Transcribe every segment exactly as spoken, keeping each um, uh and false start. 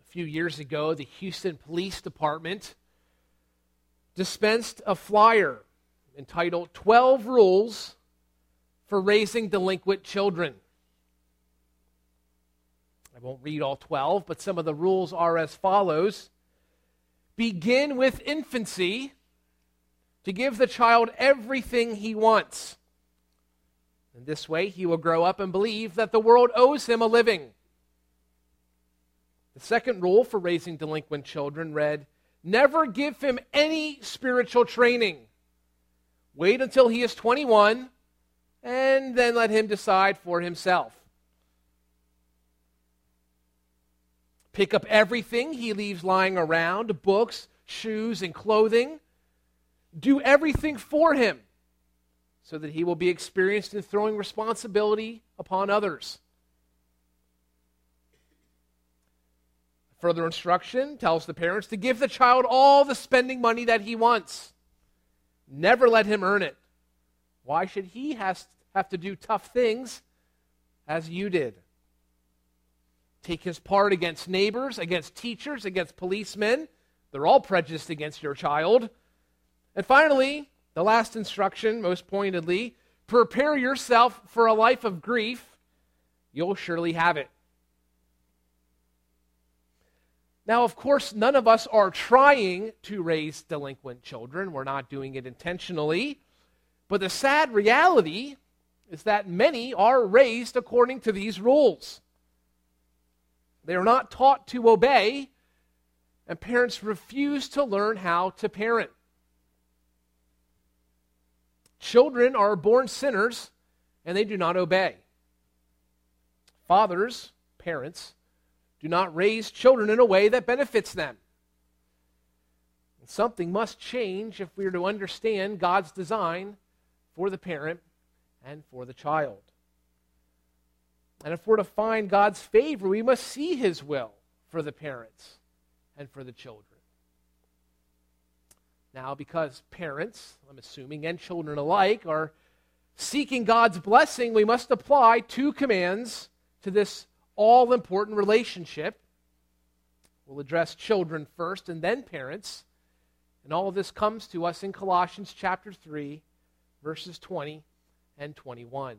few years ago, the Houston Police Department dispensed a flyer entitled twelve Rules for Raising Delinquent Children. I won't read all twelve, but some of the rules are as follows. Begin with infancy to give the child everything he wants. In this way, he will grow up and believe that the world owes him a living. The second rule for raising delinquent children read, never give him any spiritual training. Wait until he is twenty-one, and then let him decide for himself. Pick up everything he leaves lying around, books, shoes, and clothing. Do everything for him so that he will be experienced in throwing responsibility upon others. Further instruction tells the parents to give the child all the spending money that he wants. Never let him earn it. Why should he has, have to do tough things as you did? Take his part against neighbors, against teachers, against policemen. They're all prejudiced against your child. And finally, the last instruction, most pointedly, prepare yourself for a life of grief. You'll surely have it. Now, of course, none of us are trying to raise delinquent children. We're not doing it intentionally. But the sad reality is that many are raised according to these rules. They are not taught to obey, and parents refuse to learn how to parent. Children are born sinners, and they do not obey. Fathers, parents, do not raise children in a way that benefits them. And something must change if we are to understand God's design for the parent and for the child. And if we're to find God's favor, we must see His will for the parents and for the children. Now, because parents, I'm assuming, and children alike are seeking God's blessing, we must apply two commands to this all-important relationship. We'll address children first and then parents. And all of this comes to us in Colossians chapter three, verses twenty and twenty-one.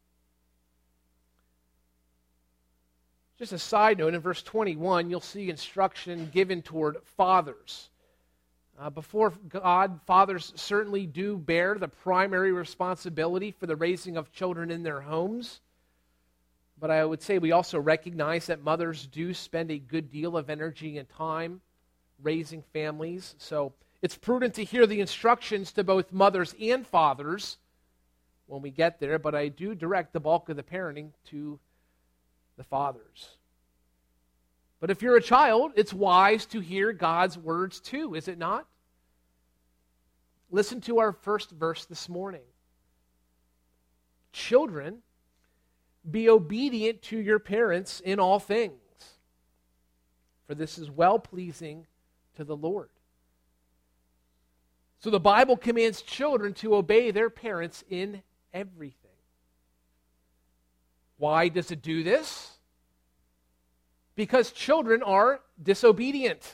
Just a side note, in verse twenty-one, you'll see instruction given toward fathers. Uh, before God, fathers certainly do bear the primary responsibility for the raising of children in their homes. But I would say we also recognize that mothers do spend a good deal of energy and time raising families. So it's prudent to hear the instructions to both mothers and fathers when we get there. But I do direct the bulk of the parenting to the fathers. But if you're a child, it's wise to hear God's words too, is it not? Listen to our first verse this morning. Children, be obedient to your parents in all things, for this is well-pleasing to the Lord. So the Bible commands children to obey their parents in everything. Why does it do this? Because children are disobedient.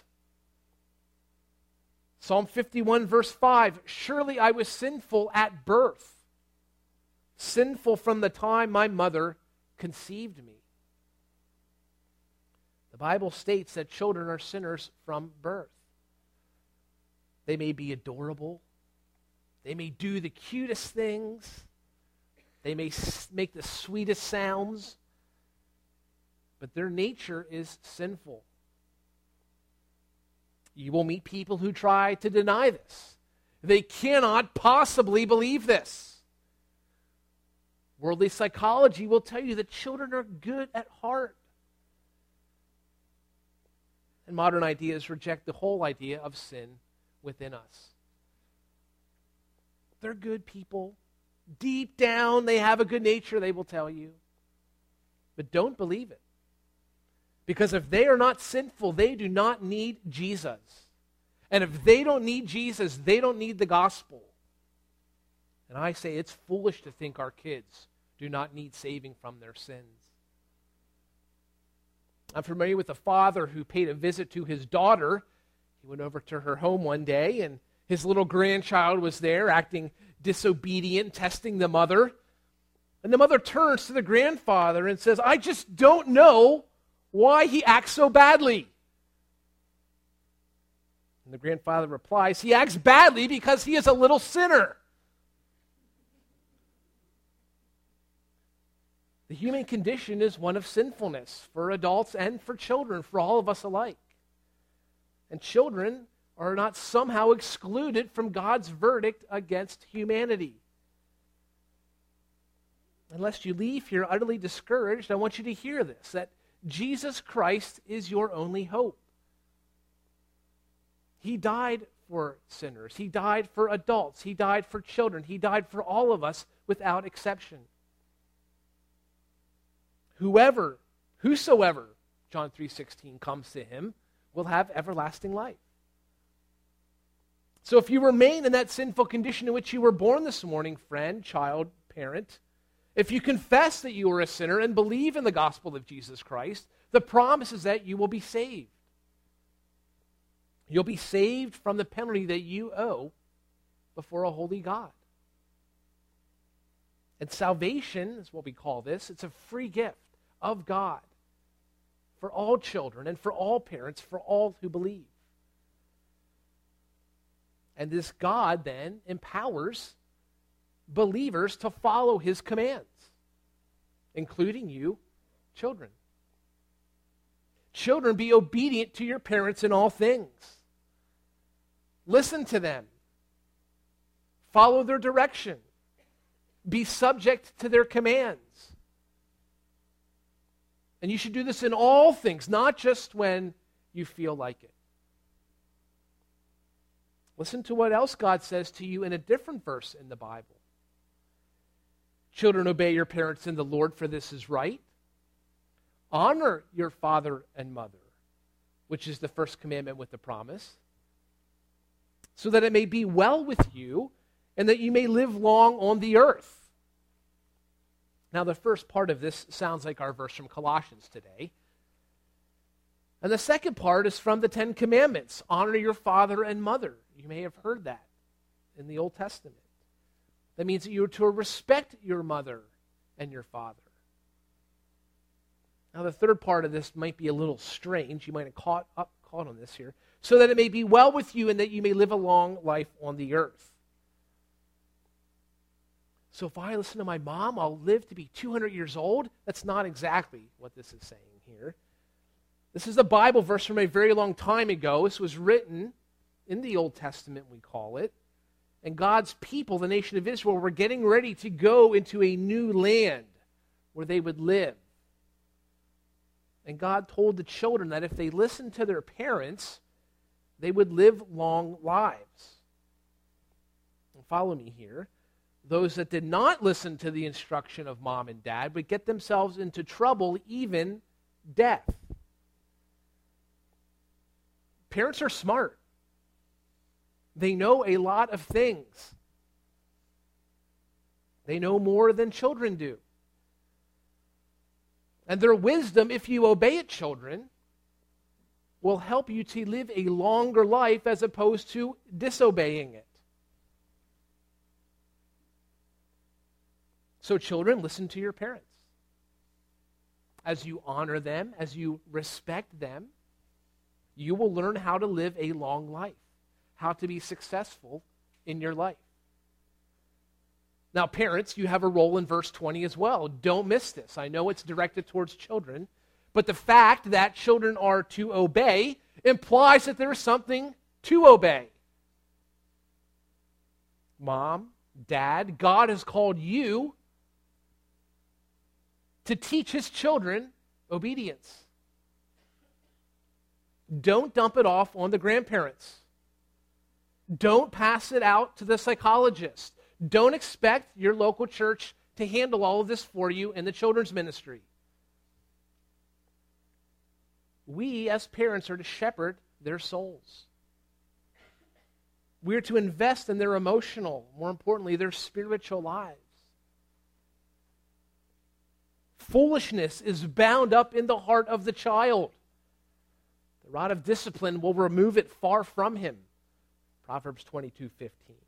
Psalm fifty-one, verse five, surely I was sinful at birth, sinful from the time my mother conceived me. The Bible states that children are sinners from birth. They may be adorable. They may do the cutest things. They may make the sweetest sounds. But their nature is sinful. You will meet people who try to deny this. They cannot possibly believe this. Worldly psychology will tell you that children are good at heart. And modern ideas reject the whole idea of sin within us. They're good people. Deep down, they have a good nature, they will tell you. But don't believe it. Because if they are not sinful, they do not need Jesus. And if they don't need Jesus, they don't need the gospel. And I say it's foolish to think our kids do not need saving from their sins. I'm familiar with a father who paid a visit to his daughter. He went over to her home one day, and his little grandchild was there acting disobedient, testing the mother. And the mother turns to the grandfather and says, "I just don't know why he acts so badly." And the grandfather replies, "He acts badly because he is a little sinner." The human condition is one of sinfulness for adults and for children, for all of us alike. And children are not somehow excluded from God's verdict against humanity. Unless you leave here utterly discouraged, I want you to hear this, that Jesus Christ is your only hope. He died for sinners. He died for adults. He died for children. He died for all of us without exception. Whoever, whosoever, John three sixteen, comes to him will have everlasting life. So if you remain in that sinful condition in which you were born this morning, friend, child, parent, if you confess that you are a sinner and believe in the gospel of Jesus Christ, the promise is that you will be saved. You'll be saved from the penalty that you owe before a holy God. And salvation is what we call this. It's a free gift of God for all children and for all parents, for all who believe. And this God then empowers believers to follow his commands, including you, children. Children, be obedient to your parents in all things. Listen to them. Follow their direction. Be subject to their commands. And you should do this in all things, not just when you feel like it. Listen to what else God says to you in a different verse in the Bible. Children, obey your parents in the Lord, for this is right. Honor your father and mother, which is the first commandment with the promise, so that it may be well with you and that you may live long on the earth. Now, the first part of this sounds like our verse from Colossians today. And the second part is from the Ten Commandments. Honor your father and mother. You may have heard that in the Old Testament. That means that you are to respect your mother and your father. Now, the third part of this might be a little strange. You might have caught up, caught on this here. So that it may be well with you and that you may live a long life on the earth. So if I listen to my mom, I'll live to be two hundred years old. That's not exactly what this is saying here. This is a Bible verse from a very long time ago. This was written in the Old Testament, we call it. And God's people, the nation of Israel, were getting ready to go into a new land where they would live. And God told the children that if they listened to their parents, they would live long lives. And follow me here. Those that did not listen to the instruction of mom and dad would get themselves into trouble, even death. Parents are smart. They know a lot of things. They know more than children do. And their wisdom, if you obey it, children, will help you to live a longer life as opposed to disobeying it. So children, listen to your parents. As you honor them, as you respect them, you will learn how to live a long life, how to be successful in your life. Now, parents, you have a role in verse twenty as well. Don't miss this. I know it's directed towards children, but the fact that children are to obey implies that there is something to obey. Mom, dad, God has called you to teach his children obedience. Don't dump it off on the grandparents. Don't pass it out to the psychologist. Don't expect your local church to handle all of this for you in the children's ministry. We, as parents, are to shepherd their souls. We are to invest in their emotional, more importantly, their spiritual lives. Foolishness is bound up in the heart of the child. The rod of discipline will remove it far from him. Proverbs twenty-two fifteen.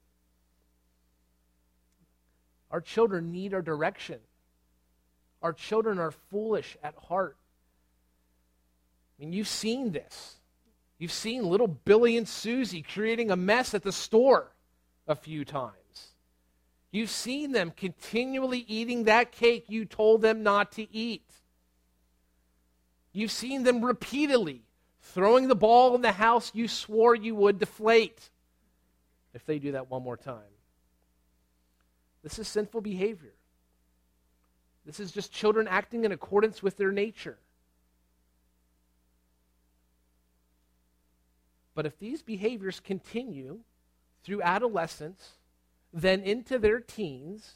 Our children need our direction. Our children are foolish at heart. I mean, you've seen this. You've seen little Billy and Susie creating a mess at the store a few times. You've seen them continually eating that cake you told them not to eat. You've seen them repeatedly throwing the ball in the house you swore you would deflate if they do that one more time. This is sinful behavior. This is just children acting in accordance with their nature. But if these behaviors continue through adolescence, then into their teens,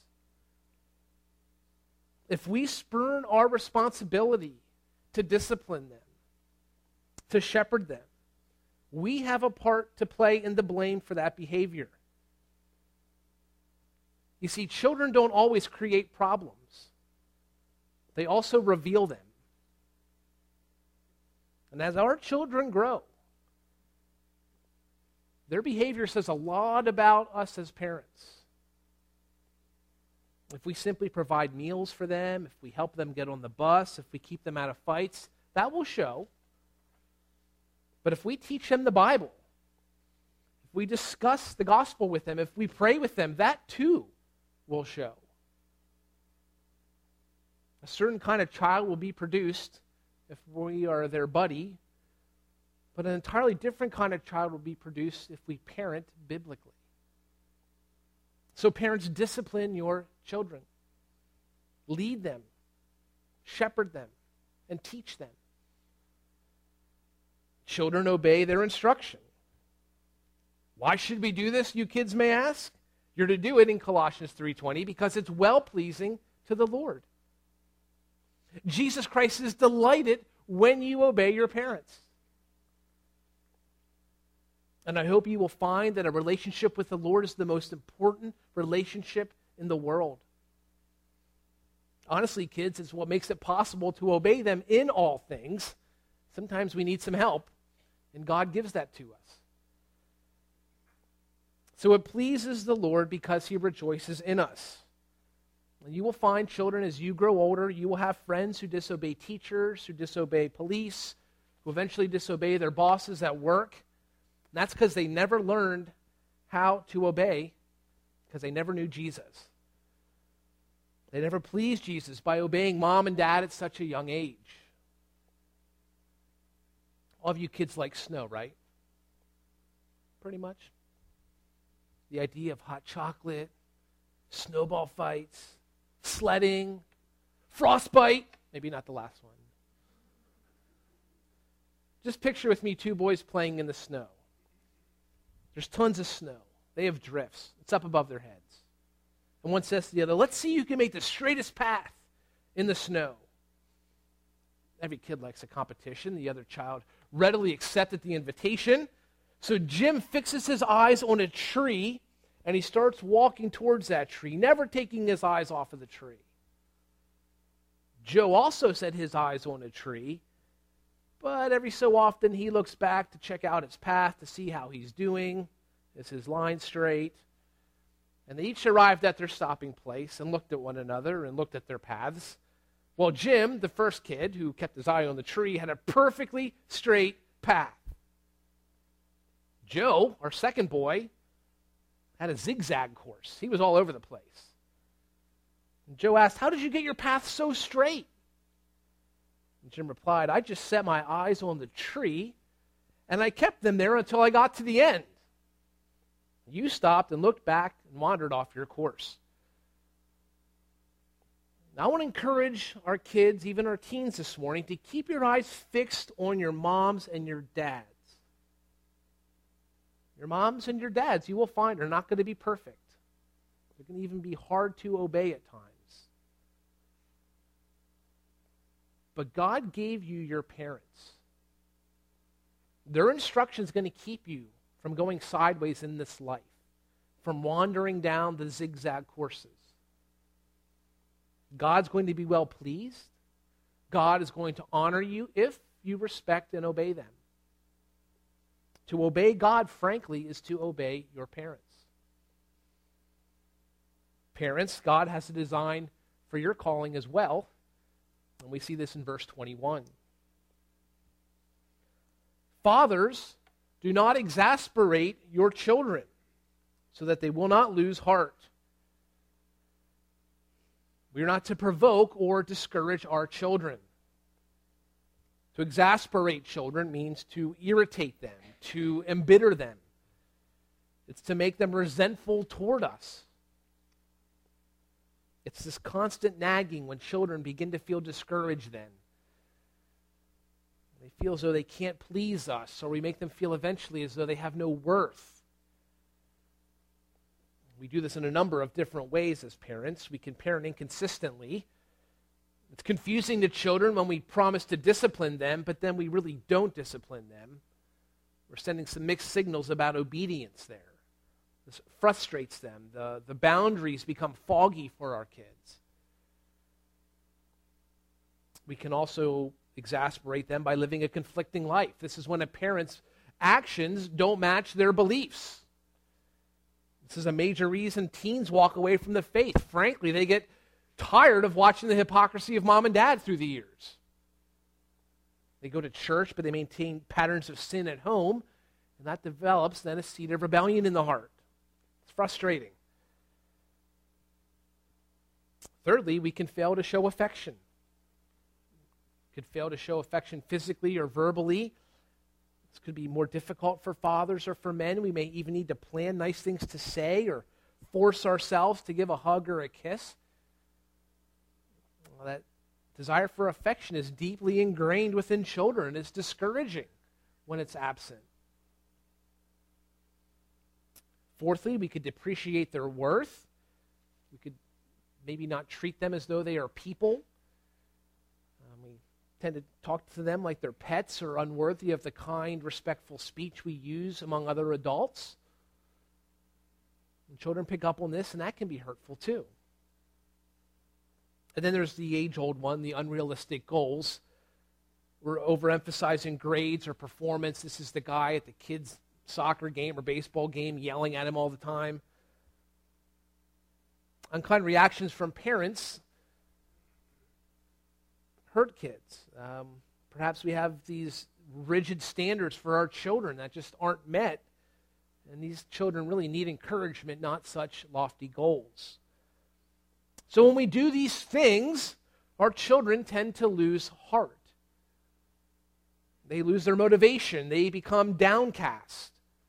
if we spurn our responsibility to discipline them, to shepherd them, we have a part to play in the blame for that behavior. You see, children don't always create problems. They also reveal them. And as our children grow, their behavior says a lot about us as parents. If we simply provide meals for them, if we help them get on the bus, if we keep them out of fights, that will show. But if we teach them the Bible, if we discuss the gospel with them, if we pray with them, that too will show. A certain kind of child will be produced if we are their buddy, but an entirely different kind of child will be produced if we parent biblically. So parents, discipline your children. Lead them, shepherd them, and teach them. Children obey their instruction. Why should we do this, you kids may ask? You're to do it in Colossians three twenty because it's well-pleasing to the Lord. Jesus Christ is delighted when you obey your parents. And I hope you will find that a relationship with the Lord is the most important relationship in the world. Honestly, kids, it's what makes it possible to obey them in all things. Sometimes we need some help, and God gives that to us. So it pleases the Lord because he rejoices in us. And you will find, children, as you grow older, you will have friends who disobey teachers, who disobey police, who eventually disobey their bosses at work. And that's because they never learned how to obey, because they never knew Jesus. They never pleased Jesus by obeying mom and dad at such a young age. All of you kids like snow, right? Pretty much. The idea of hot chocolate, snowball fights, sledding, frostbite. Maybe not the last one. Just picture with me two boys playing in the snow. There's tons of snow. They have drifts. It's up above their heads. And one says to the other, let's see who can make the straightest path in the snow. Every kid likes a competition. The other child readily accepted the invitation. So Jim fixes his eyes on a tree, and he starts walking towards that tree, never taking his eyes off of the tree. Joe also set his eyes on a tree, but every so often he looks back to check out his path to see how he's doing. Is his line straight? And they each arrived at their stopping place and looked at one another and looked at their paths. Well, Jim, the first kid who kept his eye on the tree, had a perfectly straight path. Joe, our second boy, had a zigzag course. He was all over the place. And Joe asked, how did you get your path so straight? And Jim replied, I just set my eyes on the tree, and I kept them there until I got to the end. You stopped and looked back and wandered off your course. Now, I want to encourage our kids, even our teens this morning, to keep your eyes fixed on your moms and your dads. Your moms and your dads, you will find, are not going to be perfect. They're going to even be hard to obey at times. But God gave you your parents. Their instruction is going to keep you from going sideways in this life, from wandering down the zigzag courses. God's going to be well pleased. God is going to honor you if you respect and obey them. To obey God, frankly, is to obey your parents. Parents, God has a design for your calling as well, and we see this in verse twenty-one. Fathers, do not exasperate your children so that they will not lose heart. We are not to provoke or discourage our children. To exasperate children means to irritate them, to embitter them. It's to make them resentful toward us. It's this constant nagging when children begin to feel discouraged then. They feel as though they can't please us, or we make them feel eventually as though they have no worth. We do this in a number of different ways as parents. We can parent inconsistently. It's confusing to children when we promise to discipline them, but then we really don't discipline them. We're sending some mixed signals about obedience there. This frustrates them. The, the boundaries become foggy for our kids. We can also exasperate them by living a conflicting life. This is when a parent's actions don't match their beliefs. This is a major reason teens walk away from the faith. Frankly, they get tired of watching the hypocrisy of mom and dad through the years. They go to church, but they maintain patterns of sin at home, and that develops then a seed of rebellion in the heart. It's frustrating. Thirdly, we can fail to show affection. We could fail to show affection physically or verbally. This could be more difficult for fathers or for men. We may even need to plan nice things to say or force ourselves to give a hug or a kiss. Well, that desire for affection is deeply ingrained within children. It's discouraging when it's absent. Fourthly, we could depreciate their worth. We could maybe not treat them as though they are people. Um, we tend to talk to them like they're pets or unworthy of the kind, respectful speech we use among other adults. And children pick up on this, and that can be hurtful too. And then there's the age-old one, the unrealistic goals. We're overemphasizing grades or performance. This is the guy at the kids' soccer game or baseball game yelling at him all the time. Unkind reactions from parents hurt kids. Um, perhaps we have these rigid standards for our children that just aren't met. And these children really need encouragement, not such lofty goals. So when we do these things, our children tend to lose heart. They lose their motivation. They become downcast.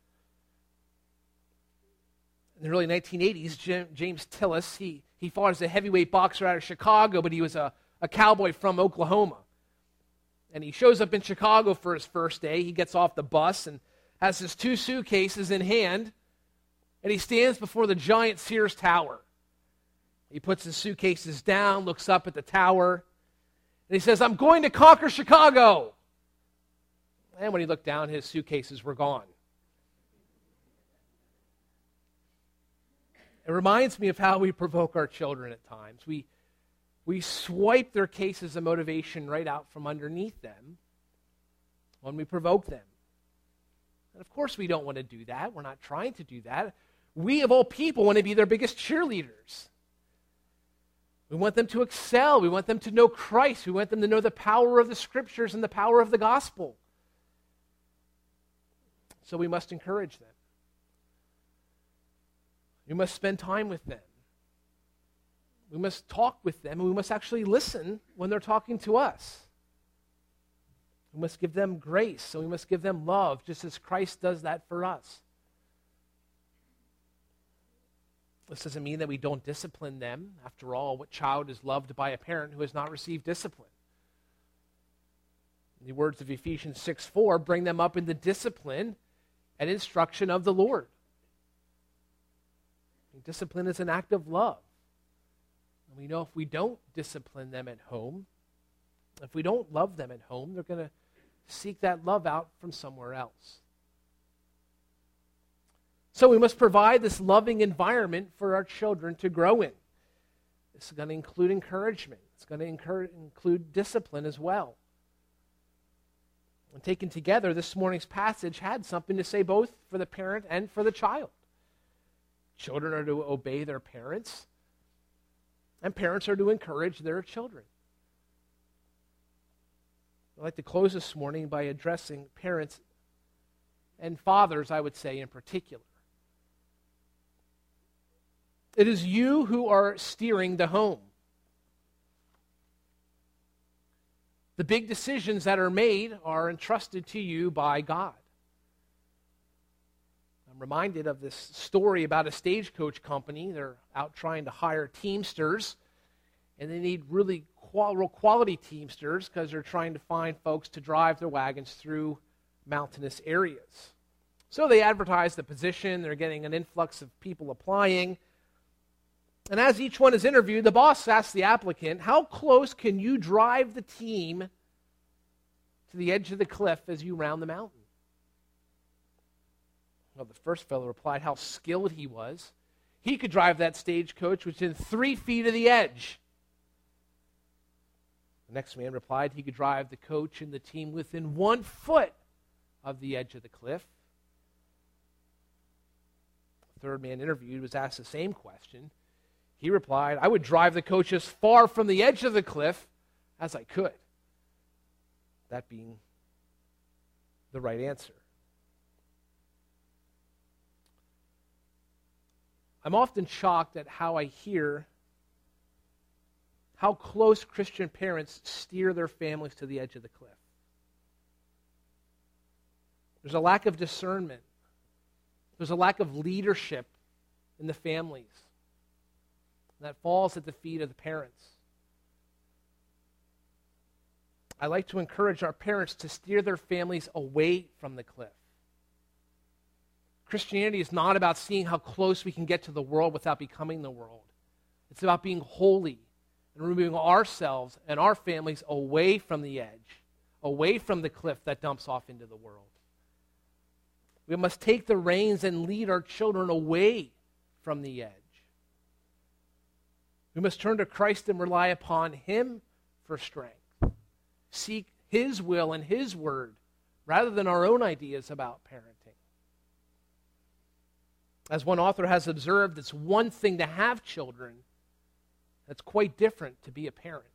In the early nineteen eighties, James Tillis, he, he fought as a heavyweight boxer out of Chicago, but he was a, a cowboy from Oklahoma. And he shows up in Chicago for his first day. He gets off the bus and has his two suitcases in hand, and he stands before the giant Sears Tower. He puts his suitcases down, looks up at the tower, and he says, "I'm going to conquer Chicago." And when he looked down, his suitcases were gone. It reminds me of how we provoke our children at times. We, we swipe their cases of motivation right out from underneath them when we provoke them. And of course we don't want to do that. We're not trying to do that. We, of all people, want to be their biggest cheerleaders. We want them to excel. We want them to know Christ. We want them to know the power of the Scriptures and the power of the gospel. So we must encourage them. We must spend time with them. We must talk with them, and we must actually listen when they're talking to us. We must give them grace, and we must give them love, just as Christ does that for us. This doesn't mean that we don't discipline them. After all, what child is loved by a parent who has not received discipline? In the words of Ephesians six four, bring them up in the discipline and instruction of the Lord. Discipline is an act of love. And we know if we don't discipline them at home, if we don't love them at home, they're going to seek that love out from somewhere else. So we must provide this loving environment for our children to grow in. This is going to include encouragement. It's It's going to incur, include discipline as well. And taken together, this morning's passage had something to say both for the parent and for the child. Children are to obey their parents, and parents are to encourage their children. I'd like to close this morning by addressing parents and fathers, I would say, in particular. It is you who are steering the home. The big decisions that are made are entrusted to you by God. I'm reminded of this story about a stagecoach company. They're out trying to hire teamsters, and they need really qual- real quality teamsters because they're trying to find folks to drive their wagons through mountainous areas. So they advertise the position. They're getting an influx of people applying. And as each one is interviewed, the boss asks the applicant, how close can you drive the team to the edge of the cliff as you round the mountain? Well, the first fellow replied how skilled he was. He could drive that stagecoach within three feet of the edge. The next man replied he could drive the coach and the team within one foot of the edge of the cliff. The third man interviewed was asked the same question. He replied, I would drive the coach as far from the edge of the cliff as I could. That being the right answer. I'm often shocked at how I hear how close Christian parents steer their families to the edge of the cliff. There's a lack of discernment. There's a lack of leadership in the families. That falls at the feet of the parents. I like to encourage our parents to steer their families away from the cliff. Christianity is not about seeing how close we can get to the world without becoming the world. It's about being holy and removing ourselves and our families away from the edge, away from the cliff that dumps off into the world. We must take the reins and lead our children away from the edge. We must turn to Christ and rely upon Him for strength. Seek His will and His word rather than our own ideas about parenting. As one author has observed, it's one thing to have children. It's quite different to be a parent.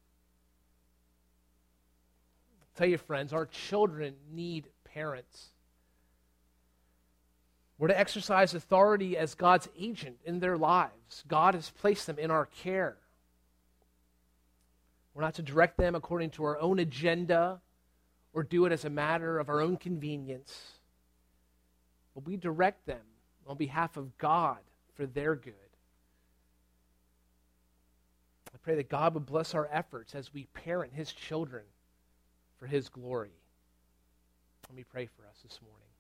I'll tell you, friends, our children need parents. We're to exercise authority as God's agent in their lives. God has placed them in our care. We're not to direct them according to our own agenda or do it as a matter of our own convenience. But we direct them on behalf of God for their good. I pray that God would bless our efforts as we parent His children for His glory. Let me pray for us this morning.